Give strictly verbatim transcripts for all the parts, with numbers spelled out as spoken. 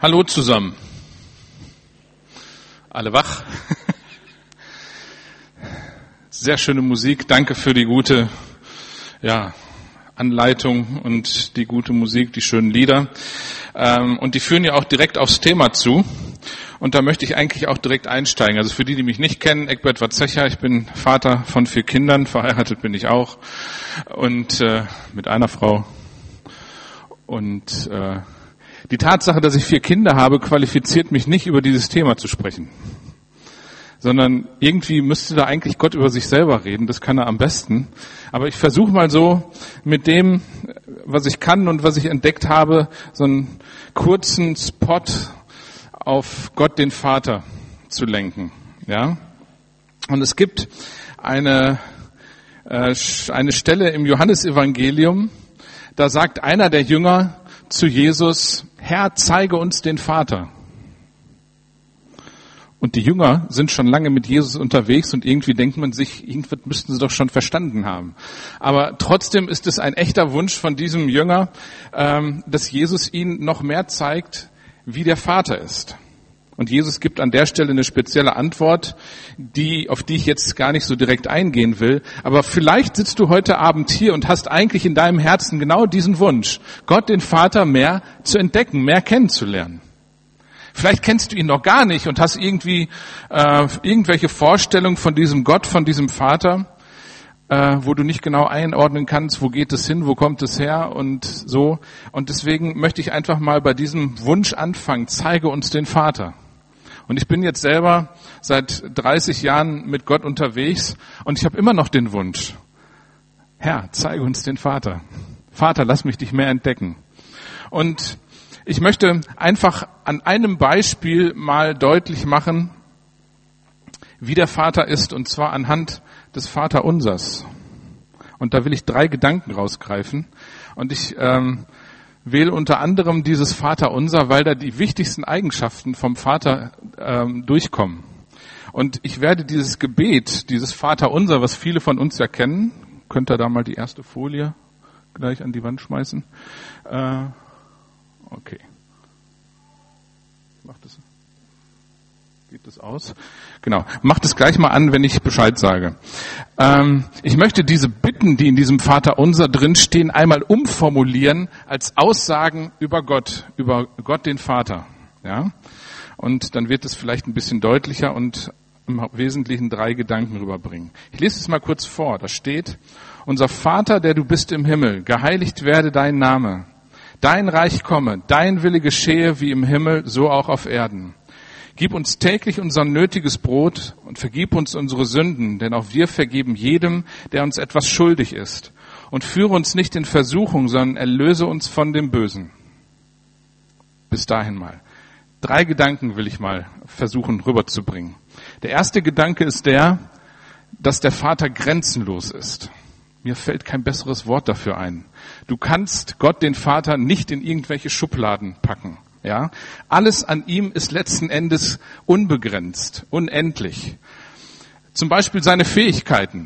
Hallo zusammen. Alle wach? Sehr schöne Musik. Danke für die gute ja, Anleitung und die gute Musik, die schönen Lieder. Ähm, und die führen ja auch direkt aufs Thema zu. Und da möchte ich eigentlich auch direkt einsteigen. Also für die, die mich nicht kennen, Egbert Watzecher, ich bin Vater von vier Kindern, verheiratet bin ich auch. Und äh, mit einer Frau. Und äh, die Tatsache, dass ich vier Kinder habe, qualifiziert mich nicht, über dieses Thema zu sprechen. Sondern irgendwie müsste da eigentlich Gott über sich selber reden, das kann er am besten. Aber ich versuche mal so mit dem, was ich kann und was ich entdeckt habe, so einen kurzen Spot auf Gott den Vater zu lenken. Ja? Und es gibt eine, äh, eine Stelle im Johannesevangelium, da sagt einer der Jünger zu Jesus: Herr, zeige uns den Vater. Und die Jünger sind schon lange mit Jesus unterwegs und irgendwie denkt man sich, irgendwas müssten sie doch schon verstanden haben. Aber trotzdem ist es ein echter Wunsch von diesem Jünger, dass Jesus ihnen noch mehr zeigt, wie der Vater ist. Und Jesus gibt an der Stelle eine spezielle Antwort, die, auf die ich jetzt gar nicht so direkt eingehen will. Aber vielleicht sitzt du heute Abend hier und hast eigentlich in deinem Herzen genau diesen Wunsch, Gott den Vater mehr zu entdecken, mehr kennenzulernen. Vielleicht kennst du ihn noch gar nicht und hast irgendwie äh, irgendwelche Vorstellungen von diesem Gott, von diesem Vater, äh, wo du nicht genau einordnen kannst, wo geht es hin, wo kommt es her und so. Und deswegen möchte ich einfach mal bei diesem Wunsch anfangen, zeige uns den Vater. Und ich bin jetzt selber seit dreißig Jahren mit Gott unterwegs und ich habe immer noch den Wunsch, Herr, zeige uns den Vater. Vater, lass mich dich mehr entdecken. Und ich möchte einfach an einem Beispiel mal deutlich machen, wie der Vater ist, und zwar anhand des Vaterunsers. Und da will ich drei Gedanken rausgreifen. Und ich ähm, wähle unter anderem dieses Vaterunser, weil da die wichtigsten Eigenschaften vom Vater ähm, durchkommen. Und ich werde dieses Gebet, dieses Vaterunser, was viele von uns ja kennen, könnt ihr da mal die erste Folie gleich an die Wand schmeißen. Äh, okay. Macht das, geht das aus? Genau. Macht es gleich mal an, wenn ich Bescheid sage. Ähm, ich möchte diese Bitten, die in diesem Vaterunser drinstehen, einmal umformulieren als Aussagen über Gott, über Gott den Vater. Ja? Und dann wird es vielleicht ein bisschen deutlicher und im Wesentlichen drei Gedanken rüberbringen. Ich lese es mal kurz vor. Da steht: Unser Vater, der du bist im Himmel, geheiligt werde dein Name. Dein Reich komme, dein Wille geschehe wie im Himmel, so auch auf Erden. Gib uns täglich unser nötiges Brot und vergib uns unsere Sünden, denn auch wir vergeben jedem, der uns etwas schuldig ist. Und führe uns nicht in Versuchung, sondern erlöse uns von dem Bösen. Bis dahin mal. Drei Gedanken will ich mal versuchen rüberzubringen. Der erste Gedanke ist der, dass der Vater grenzenlos ist. Mir fällt kein besseres Wort dafür ein. Du kannst Gott, den Vater, nicht in irgendwelche Schubladen packen. Ja? Alles an ihm ist letzten Endes unbegrenzt, unendlich. Zum Beispiel seine Fähigkeiten.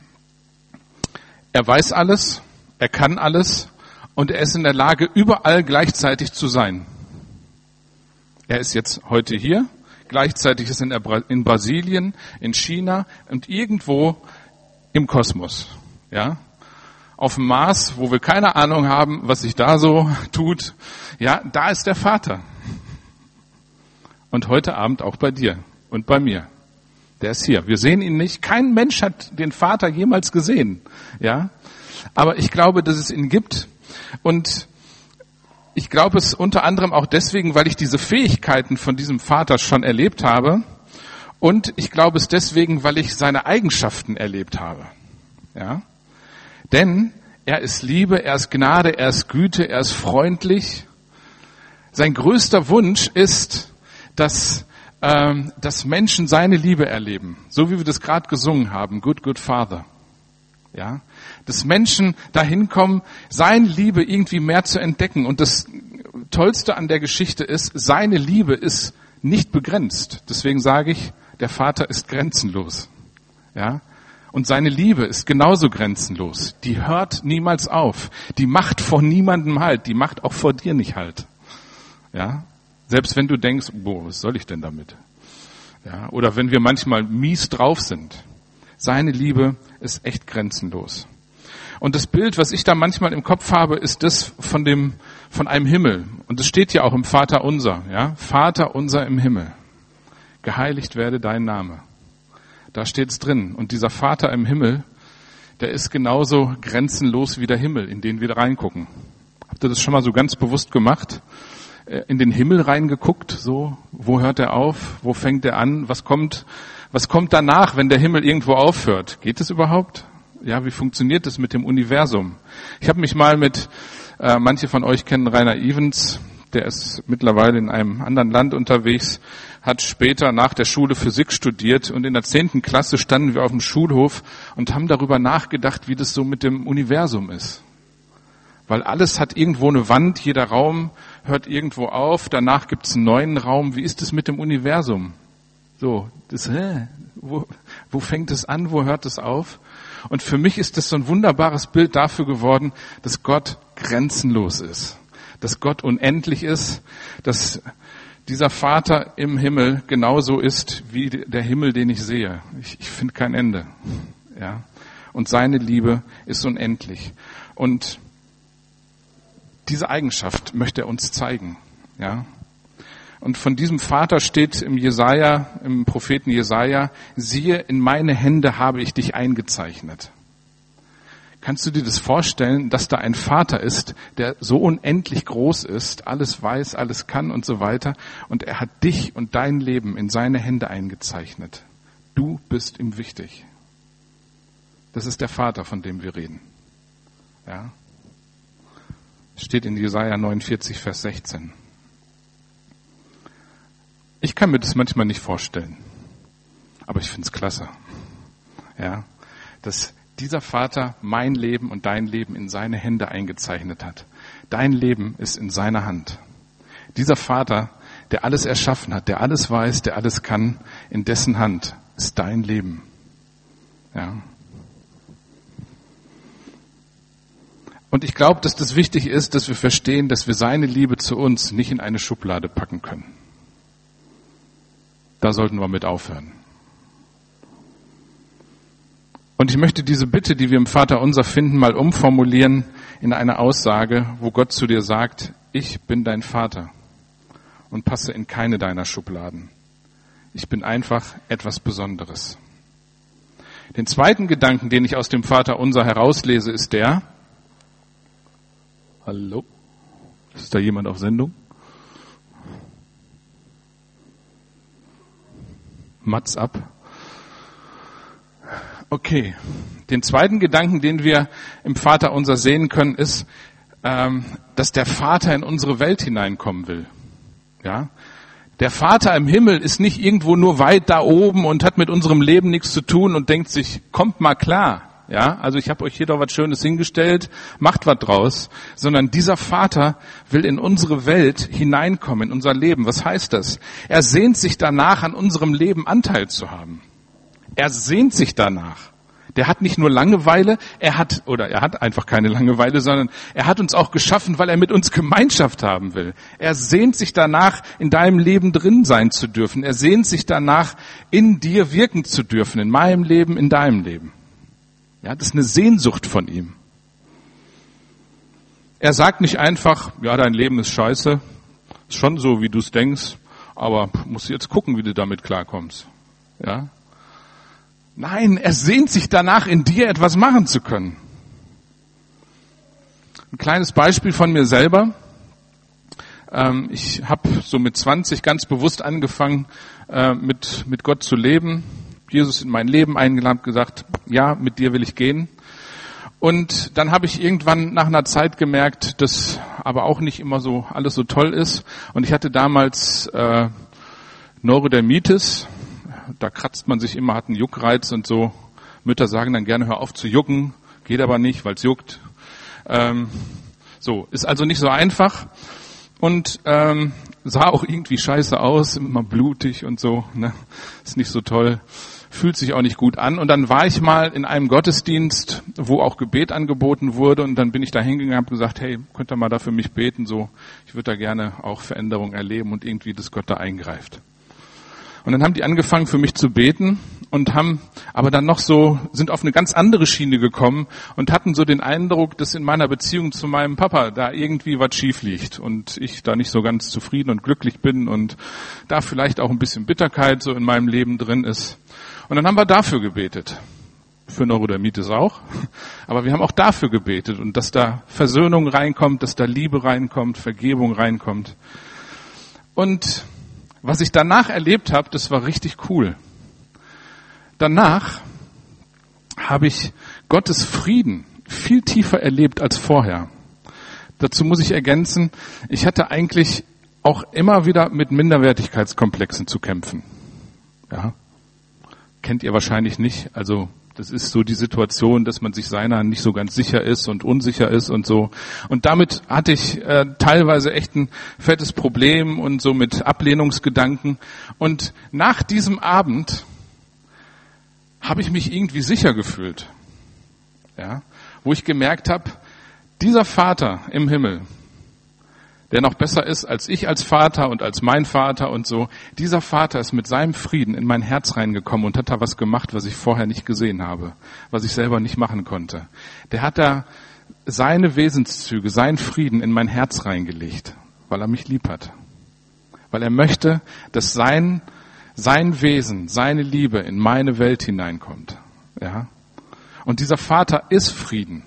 Er weiß alles, er kann alles und er ist in der Lage, überall gleichzeitig zu sein. Er ist jetzt heute hier, gleichzeitig ist er in Brasilien, in China und irgendwo im Kosmos. Ja, auf dem Mars, wo wir keine Ahnung haben, was sich da so tut, ja, da ist der Vater. Und heute Abend auch bei dir und bei mir. Der ist hier. Wir sehen ihn nicht. Kein Mensch hat den Vater jemals gesehen. Ja, aber ich glaube, dass es ihn gibt. Und ich glaube es unter anderem auch deswegen, weil ich diese Fähigkeiten von diesem Vater schon erlebt habe. Und ich glaube es deswegen, weil ich seine Eigenschaften erlebt habe. Ja. Denn er ist Liebe, er ist Gnade, er ist Güte, er ist freundlich. Sein größter Wunsch ist, dass, ähm, dass Menschen seine Liebe erleben. So wie wir das gerade gesungen haben, Good, Good Father. Ja? Dass Menschen dahin kommen, seine Liebe irgendwie mehr zu entdecken. Und das Tollste an der Geschichte ist, seine Liebe ist nicht begrenzt. Deswegen sage ich, der Vater ist grenzenlos. Ja? Und seine Liebe ist genauso grenzenlos. Die hört niemals auf. Die macht vor niemandem Halt. Die macht auch vor dir nicht Halt. Ja? Selbst wenn du denkst, boah, was soll ich denn damit? Ja, oder wenn wir manchmal mies drauf sind. Seine Liebe ist echt grenzenlos. Und das Bild, was ich da manchmal im Kopf habe, ist das von dem, von einem Himmel. Und es steht ja auch im Vater unser, ja. Vater unser im Himmel. Geheiligt werde dein Name. Da steht's drin. Und dieser Vater im Himmel, der ist genauso grenzenlos wie der Himmel, in den wir reingucken. Habt ihr das schon mal so ganz bewusst gemacht? In den Himmel reingeguckt, so, wo hört er auf, wo fängt er an, was kommt, was kommt danach, wenn der Himmel irgendwo aufhört? Geht es überhaupt? Ja, wie funktioniert das mit dem Universum? Ich habe mich mal mit, äh, manche von euch kennen Rainer Evans, der ist mittlerweile in einem anderen Land unterwegs, hat später nach der Schule Physik studiert und in der zehnten Klasse standen wir auf dem Schulhof und haben darüber nachgedacht, wie das so mit dem Universum ist. Weil alles hat irgendwo eine Wand, jeder Raum hört irgendwo auf, danach gibt es einen neuen Raum. Wie ist es mit dem Universum? So, das, hä, wo, wo fängt es an, wo hört es auf? Und für mich ist das so ein wunderbares Bild dafür geworden, dass Gott grenzenlos ist, dass Gott unendlich ist, dass dieser Vater im Himmel genauso ist wie der Himmel, den ich sehe. Ich, ich finde kein Ende. Ja, und seine Liebe ist unendlich. Und diese Eigenschaft möchte er uns zeigen, ja. Und von diesem Vater steht im Jesaja, im Propheten Jesaja, siehe, in meine Hände habe ich dich eingezeichnet. Kannst du dir das vorstellen, dass da ein Vater ist, der so unendlich groß ist, alles weiß, alles kann und so weiter, und er hat dich und dein Leben in seine Hände eingezeichnet. Du bist ihm wichtig. Das ist der Vater, von dem wir reden, ja. Steht in Jesaja neunundvierzig, Vers sechzehn. Ich kann mir das manchmal nicht vorstellen, aber ich finde es klasse, ja, dass dieser Vater mein Leben und dein Leben in seine Hände eingezeichnet hat. Dein Leben ist in seiner Hand. Dieser Vater, der alles erschaffen hat, der alles weiß, der alles kann, in dessen Hand ist dein Leben, ja. Und ich glaube, dass das wichtig ist, dass wir verstehen, dass wir seine Liebe zu uns nicht in eine Schublade packen können. Da sollten wir mit aufhören. Und ich möchte diese Bitte, die wir im Vater unser finden, mal umformulieren in eine Aussage, wo Gott zu dir sagt, ich bin dein Vater und passe in keine deiner Schubladen. Ich bin einfach etwas Besonderes. Den zweiten Gedanken, den ich aus dem Vater unser herauslese, ist der, hallo? Ist da jemand auf Sendung? Mats ab. Okay. Den zweiten Gedanken, den wir im Vater unser sehen können, ist, ähm, dass der Vater in unsere Welt hineinkommen will. Ja? Der Vater im Himmel ist nicht irgendwo nur weit da oben und hat mit unserem Leben nichts zu tun und denkt sich, kommt mal klar. Ja, also ich habe euch hier doch was Schönes hingestellt, macht was draus, sondern dieser Vater will in unsere Welt hineinkommen, in unser Leben. Was heißt das? Er sehnt sich danach, an unserem Leben Anteil zu haben. Er sehnt sich danach. Der hat nicht nur Langeweile, er hat, oder er hat einfach keine Langeweile, sondern er hat uns auch geschaffen, weil er mit uns Gemeinschaft haben will. Er sehnt sich danach, in deinem Leben drin sein zu dürfen. Er sehnt sich danach, in dir wirken zu dürfen, in meinem Leben, in deinem Leben. Ja, das ist eine Sehnsucht von ihm. Er sagt nicht einfach, ja, dein Leben ist scheiße, ist schon so, wie du es denkst, aber musst jetzt gucken, wie du damit klarkommst. Ja? Nein, er sehnt sich danach, in dir etwas machen zu können. Ein kleines Beispiel von mir selber. Ich habe so mit zwanzig ganz bewusst angefangen, mit, mit Gott zu leben. Jesus in mein Leben eingeladen, gesagt, ja, mit dir will ich gehen. Und dann habe ich irgendwann nach einer Zeit gemerkt, dass aber auch nicht immer so alles so toll ist. Und ich hatte damals äh, Neurodermitis. Da kratzt man sich immer, hat einen Juckreiz und so. Mütter sagen dann gerne, hör auf zu jucken. Geht aber nicht, weil es juckt. Ähm, so, ist also nicht so einfach. Und ähm, sah auch irgendwie scheiße aus, immer blutig und so. Ne? Ist nicht so toll. fühlt sich auch nicht gut an. Und dann war ich mal in einem Gottesdienst, wo auch Gebet angeboten wurde, und dann bin ich da hingegangen und habe gesagt, hey, könnt ihr mal da für mich beten, so, ich würde da gerne auch Veränderung erleben und irgendwie, dass Gott da eingreift. Und dann haben die angefangen für mich zu beten und haben aber dann noch so, sind auf eine ganz andere Schiene gekommen und hatten so den Eindruck, dass in meiner Beziehung zu meinem Papa da irgendwie was schief liegt und ich da nicht so ganz zufrieden und glücklich bin und da vielleicht auch ein bisschen Bitterkeit so in meinem Leben drin ist. Und dann haben wir dafür gebetet. Für Neurodermitis auch. Aber wir haben auch dafür gebetet und dass da Versöhnung reinkommt, dass da Liebe reinkommt, Vergebung reinkommt. Und was ich danach erlebt habe, das war richtig cool. Danach habe ich Gottes Frieden viel tiefer erlebt als vorher. Dazu muss ich ergänzen, ich hatte eigentlich auch immer wieder mit Minderwertigkeitskomplexen zu kämpfen. Ja, kennt ihr wahrscheinlich nicht. Also das ist so die Situation, dass man sich seiner nicht so ganz sicher ist und unsicher ist und so. Und damit hatte ich äh, teilweise echt ein fettes Problem und so mit Ablehnungsgedanken. Und nach diesem Abend habe ich mich irgendwie sicher gefühlt. Ja, wo ich gemerkt habe, dieser Vater im Himmel, der noch besser ist als ich als Vater und als mein Vater und so. Dieser Vater ist mit seinem Frieden in mein Herz reingekommen und hat da was gemacht, was ich vorher nicht gesehen habe, was ich selber nicht machen konnte. Der hat da seine Wesenszüge, seinen Frieden in mein Herz reingelegt, weil er mich lieb hat. Weil er möchte, dass sein, sein Wesen, seine Liebe in meine Welt hineinkommt. Ja? Und dieser Vater ist Frieden.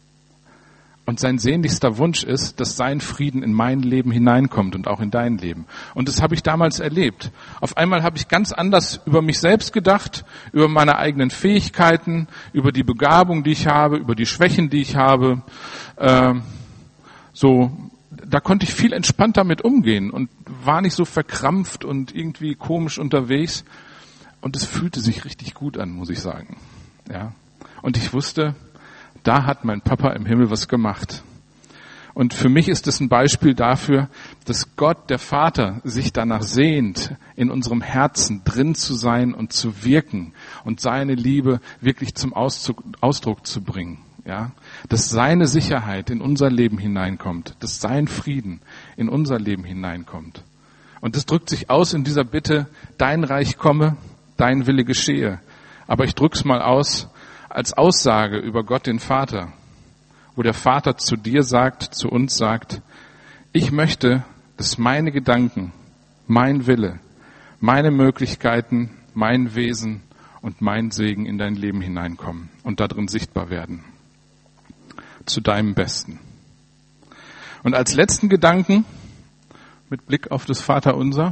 Und sein sehnlichster Wunsch ist, dass sein Frieden in mein Leben hineinkommt und auch in dein Leben. Und das habe ich damals erlebt. Auf einmal habe ich ganz anders über mich selbst gedacht, über meine eigenen Fähigkeiten, über die Begabung, die ich habe, über die Schwächen, die ich habe. Äh, so, da konnte ich viel entspannter mit umgehen und war nicht so verkrampft und irgendwie komisch unterwegs. Und es fühlte sich richtig gut an, muss ich sagen. Ja. Und ich wusste, da hat mein Papa im Himmel was gemacht. Und für mich ist es ein Beispiel dafür, dass Gott, der Vater, sich danach sehnt, in unserem Herzen drin zu sein und zu wirken und seine Liebe wirklich zum Ausdruck, Ausdruck zu bringen. Ja, dass seine Sicherheit in unser Leben hineinkommt, dass sein Frieden in unser Leben hineinkommt. Und das drückt sich aus in dieser Bitte, dein Reich komme, dein Wille geschehe. Aber ich drück's mal aus, als Aussage über Gott den Vater, wo der Vater zu dir sagt, zu uns sagt, ich möchte, dass meine Gedanken, mein Wille, meine Möglichkeiten, mein Wesen und mein Segen in dein Leben hineinkommen und darin sichtbar werden. Zu deinem Besten. Und als letzten Gedanken, mit Blick auf das Vaterunser,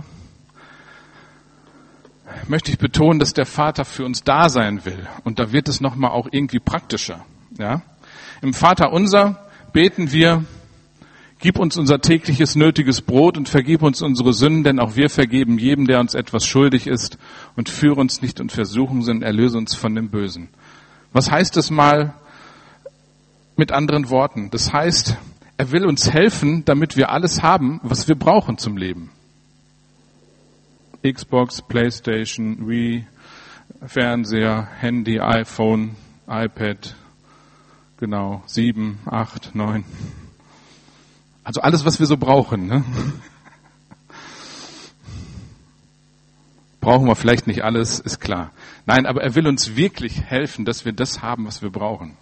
möchte ich betonen, dass der Vater für uns da sein will. Und da wird es nochmal auch irgendwie praktischer. Ja? Im Vaterunser beten wir, gib uns unser tägliches nötiges Brot und vergib uns unsere Sünden, denn auch wir vergeben jedem, der uns etwas schuldig ist, und führe uns nicht in Versuchung, sondern erlöse uns von dem Bösen. Was heißt das mal mit anderen Worten? Das heißt, er will uns helfen, damit wir alles haben, was wir brauchen zum Leben. Xbox, Playstation, Wii, Fernseher, Handy, iPhone, iPad, genau, sieben, acht, neun. Also alles, was wir so brauchen. Ne? Brauchen wir vielleicht nicht alles, ist klar. Nein, aber er will uns wirklich helfen, dass wir das haben, was wir brauchen.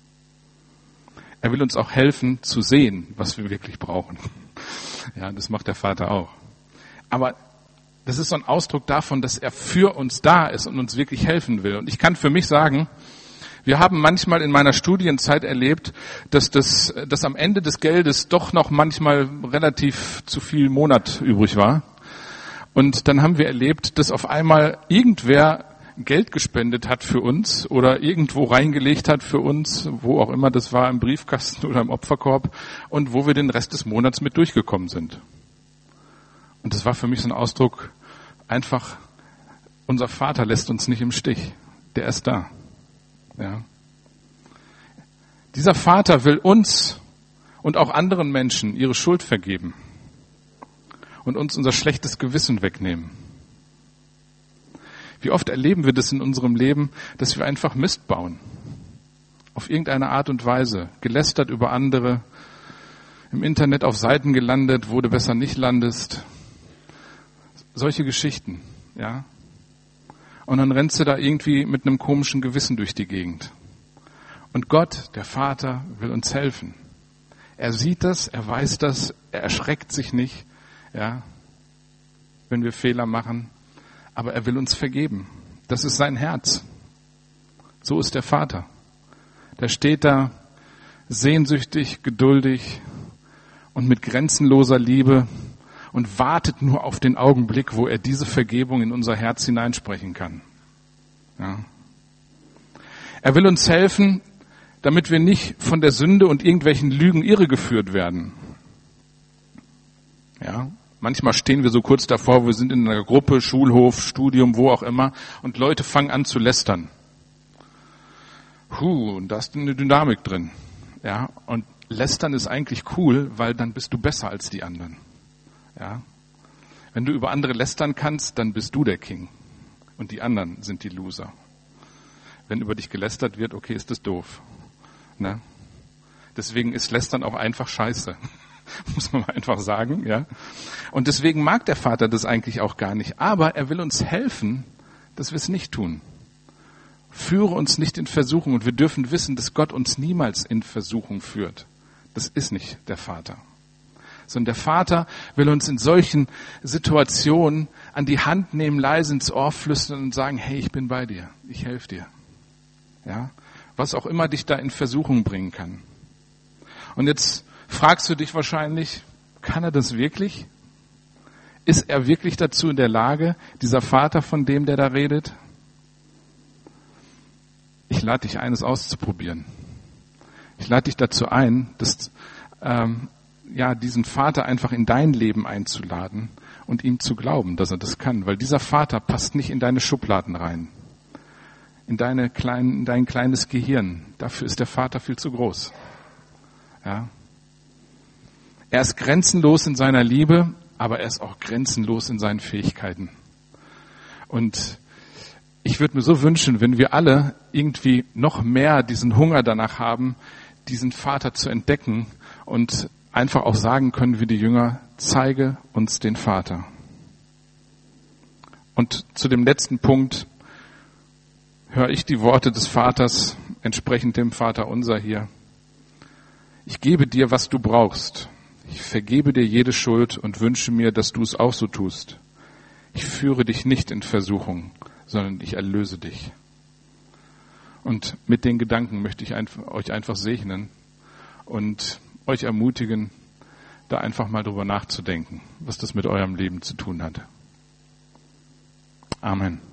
Er will uns auch helfen zu sehen, was wir wirklich brauchen. Ja, das macht der Vater auch. Aber das ist so ein Ausdruck davon, dass er für uns da ist und uns wirklich helfen will. Und ich kann für mich sagen, wir haben manchmal in meiner Studienzeit erlebt, dass das, dass am Ende des Geldes doch noch manchmal relativ zu viel Monat übrig war. Und dann haben wir erlebt, dass auf einmal irgendwer Geld gespendet hat für uns oder irgendwo reingelegt hat für uns, wo auch immer das war, im Briefkasten oder im Opferkorb, und wo wir den Rest des Monats mit durchgekommen sind. Und das war für mich so ein Ausdruck, einfach, unser Vater lässt uns nicht im Stich. Der ist da. Ja. Dieser Vater will uns und auch anderen Menschen ihre Schuld vergeben und uns unser schlechtes Gewissen wegnehmen. Wie oft erleben wir das in unserem Leben, dass wir einfach Mist bauen. Auf irgendeine Art und Weise. Gelästert über andere, im Internet auf Seiten gelandet, wo du besser nicht landest. Solche Geschichten, ja. Und dann rennst du da irgendwie mit einem komischen Gewissen durch die Gegend. Und Gott, der Vater, will uns helfen. Er sieht das, er weiß das, er erschreckt sich nicht, ja, wenn wir Fehler machen. Aber er will uns vergeben. Das ist sein Herz. So ist der Vater. Der steht da sehnsüchtig, geduldig und mit grenzenloser Liebe und wartet nur auf den Augenblick, wo er diese Vergebung in unser Herz hineinsprechen kann. Ja. Er will uns helfen, damit wir nicht von der Sünde und irgendwelchen Lügen irregeführt werden. Ja. Manchmal stehen wir so kurz davor, wir sind in einer Gruppe, Schulhof, Studium, wo auch immer, und Leute fangen an zu lästern. Puh, und da ist eine Dynamik drin. Ja, und lästern ist eigentlich cool, weil dann bist du besser als die anderen. Ja. Wenn du über andere lästern kannst, dann bist du der King. Und die anderen sind die Loser. Wenn über dich gelästert wird, okay, ist das doof. Ne? Deswegen ist Lästern auch einfach scheiße. Muss man einfach sagen, ja. Und deswegen mag der Vater das eigentlich auch gar nicht. Aber er will uns helfen, dass wir es nicht tun. Führe uns nicht in Versuchung. Und wir dürfen wissen, dass Gott uns niemals in Versuchung führt. Das ist nicht der Vater. Sondern der Vater will uns in solchen Situationen an die Hand nehmen, leise ins Ohr flüstern und sagen, hey, ich bin bei dir. Ich helfe dir. Ja. Was auch immer dich da in Versuchung bringen kann. Und jetzt fragst du dich wahrscheinlich, kann er das wirklich? Ist er wirklich dazu in der Lage, dieser Vater, von dem der da redet? Ich lade dich ein, es auszuprobieren. Ich lade dich dazu ein, dass, ähm, ja, diesen Vater einfach in dein Leben einzuladen und ihm zu glauben, dass er das kann. Weil dieser Vater passt nicht in deine Schubladen rein. In deine kleinen, in dein kleines Gehirn. Dafür ist der Vater viel zu groß. Ja. Er ist grenzenlos in seiner Liebe, aber er ist auch grenzenlos in seinen Fähigkeiten. Und ich würde mir so wünschen, wenn wir alle irgendwie noch mehr diesen Hunger danach haben, diesen Vater zu entdecken und einfach auch sagen können wie die Jünger, zeige uns den Vater. Und zu dem letzten Punkt höre ich die Worte des Vaters, entsprechend dem Vater unser hier. Ich gebe dir, was du brauchst. Ich vergebe dir jede Schuld und wünsche mir, dass du es auch so tust. Ich führe dich nicht in Versuchung, sondern ich erlöse dich. Und mit den Gedanken möchte ich einfach, euch einfach segnen und euch ermutigen, da einfach mal drüber nachzudenken, was das mit eurem Leben zu tun hat. Amen.